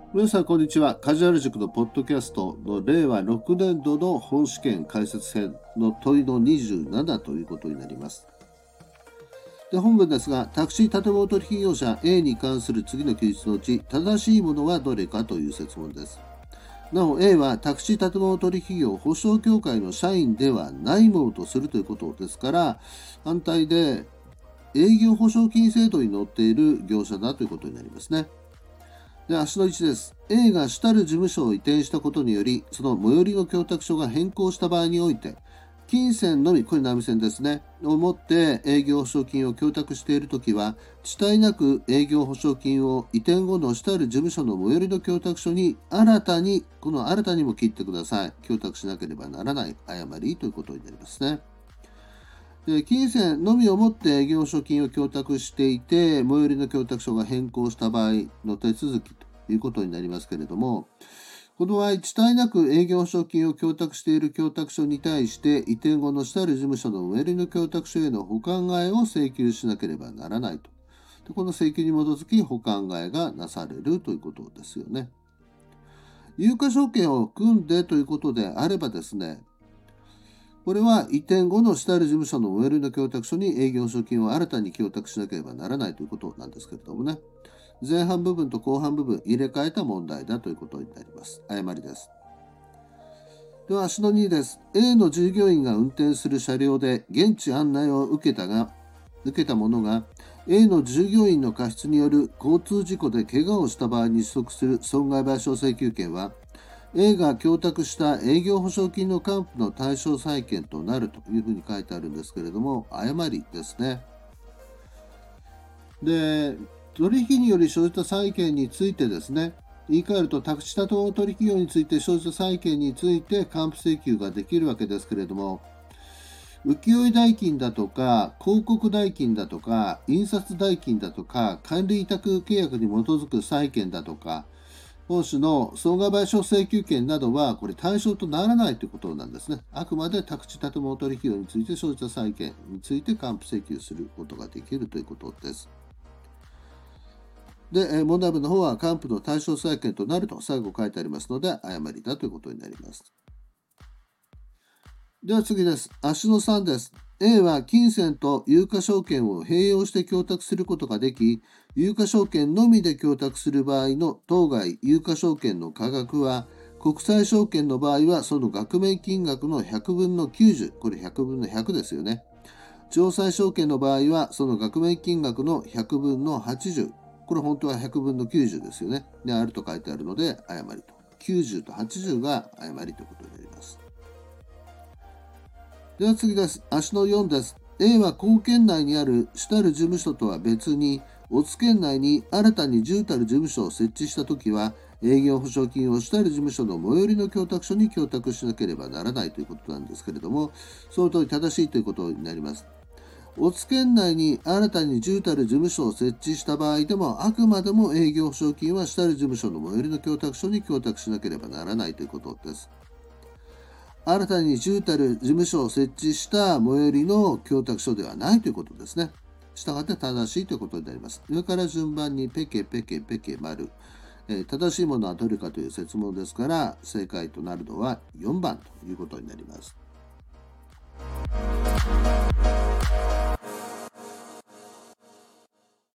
皆さん、こんにちは。カジュアル塾のポッドキャストの令和6年度の本試験解説編の問いの27ということになります。で、本文ですが、タクシー建物取引業者 A に関する次の記述のうち、正しいものはどれかという設問です。なお、A はタクシー建物取引業保証協会の社員ではないものとするということですから、反対で営業保証金制度に載っている業者だということになりますね。で、足の1です。A が主たる事務所を移転したことにより、その最寄りの供託所が変更した場合において、金銭のみ、これ波線ですね、をもって営業保証金を供託しているときは、遅滞なく営業保証金を移転後の主たる事務所の最寄りの供託所に新たに、この新たにも切ってください。供託しなければならない誤りということになりますね。で、金銭のみをもって営業保証金を供託していて、最寄りの供託所が変更した場合の手続きということになりますけれども、この場合、遅滞なく営業保証金を供託している供託所に対して、移転後の主たる事務所の最寄りの供託所への保管替えを請求しなければならないと。で、この請求に基づき保管替えがなされるということですよね。有価証券を組んでということであればですね、これは移転後の主たる事務所の最寄りの供託所に営業保証金を新たに供託しなければならないということなんですけれどもね。前半部分と後半部分入れ替えた問題だということになります。誤りです。では、足の2です。A の従業員が運転する車両で現地案内を受けた者が A の従業員の過失による交通事故で怪我をした場合に取得する損害賠償請求権は、A が供託した営業保証金の還付の対象債権となるというふうに書いてあるんですけれども、誤りですね。で、取引により生じた債権についてですね、言い換えると、宅地建物取引業について生じた債権について還付請求ができるわけですけれども、請負代金だとか、広告代金だとか、印刷代金だとか、管理委託契約に基づく債権だとか、本種の損害賠償請求権などは、これ対象とならないということなんですね。あくまで宅地建物取引業について生じた債権について還付請求することができるということです。で、問題文の方は還付の対象債権となると最後書いてありますので、誤りだということになります。では次です。足の3です。A は金銭と有価証券を併用して供託することができ、有価証券のみで供託する場合の当該有価証券の価格は、国際証券の場合はその額面金額の100分の90、これ100分の100ですよね。城西証券の場合はその額面金額の100分の80、これ本当は100分の90ですよね。で、あると書いてあるので誤りと。90と80が誤りということになります。では次です。足の4です。A は高県内にある主たる事務所とは別に、乙津県内に新たに10たる事務所を設置したときは、営業保証金を主たる事務所の最寄りの供託所に供託しなければならないということなんですけれども、その通り正しいということになります。乙津県内に新たに10たる事務所を設置した場合でも、あくまでも営業保証金は主たる事務所の最寄りの供託所に供託しなければならないということです。新たに10たる事務所を設置した最寄りの供託所ではないということですね。したがって正しいということになります。上から順番にペケペケペケ丸。正しいものはどれかという設問ですから、正解となるのは4番ということになります。